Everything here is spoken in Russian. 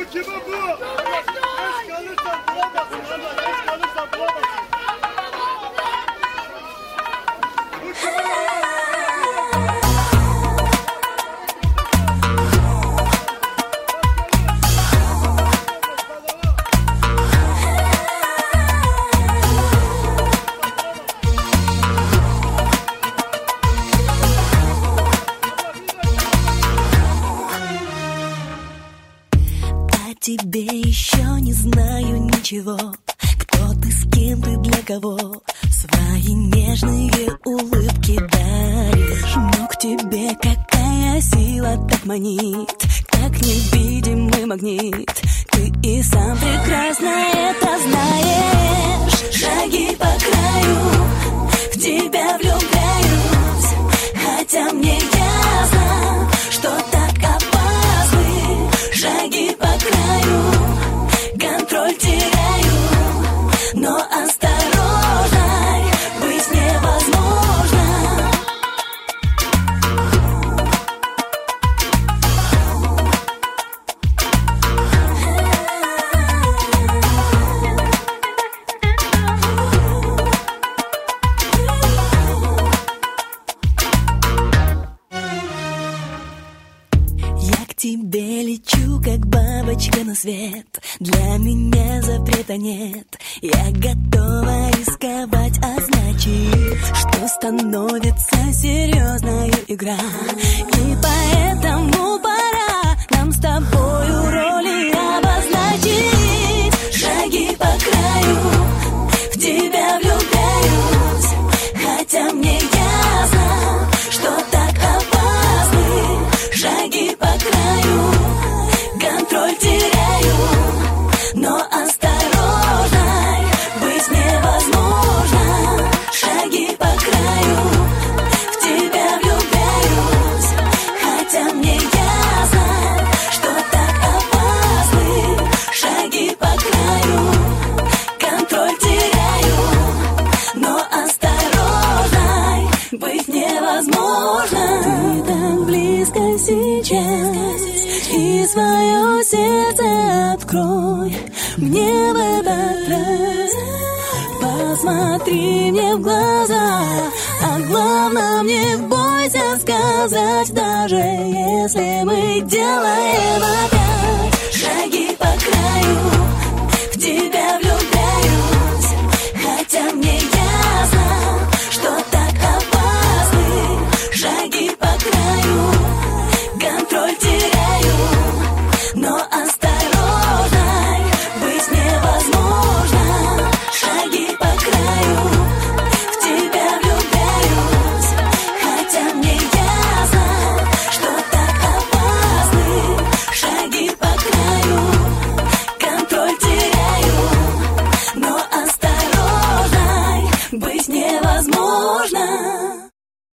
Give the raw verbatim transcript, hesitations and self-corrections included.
kimi bu? Geç kalırsan bulamazsın ama geç kalırsan bulamazsın. Bu kimi? Тебе еще не знаю ничего. Кто ты, с кем ты, для кого? Свои нежные улыбки даришь. Но к тебе какая сила так манит, как невидимый магнит. Ты и сам прекрасно это знаешь. Шаги по краю, в тебя влюбляюсь, хотя мне ясно, что так опасны. Шаги по краю, контроль теряю, но осторожной быть невозможно. Я к тебе лечу, как бабочка на свет. Для меня запрета нет. Я готова рисковать, а значит, что становится серьезной игра. И поэтому пора нам с тобою роли обозначить. Шаги по краю, в тебя влюбляюсь, хотя мне ясно, что так опасны. Шаги по краю, контроль теряю, но осторожной быть невозможно. Шаги по краю, в тебя влюбляюсь, хотя мне ясно, что так опасны. Шаги по краю, контроль теряю, но осторожной быть невозможно. Ты так близко сейчас, и свое сердце открой мне в этот раз. Посмотри мне в глаза, а главное, не бойся сказать, даже если мы делаем опять шаги по краю. В тебя влюбляюсь, хотя мне ясно, что так опасны. Шаги по краю, контроль теряю, но осторожной быть невозможно. Шаги по краю, в тебя влюбляюсь, хотя мне ясно, что так опасны. Шаги по краю, контроль теряю, но осторожной быть невозможно.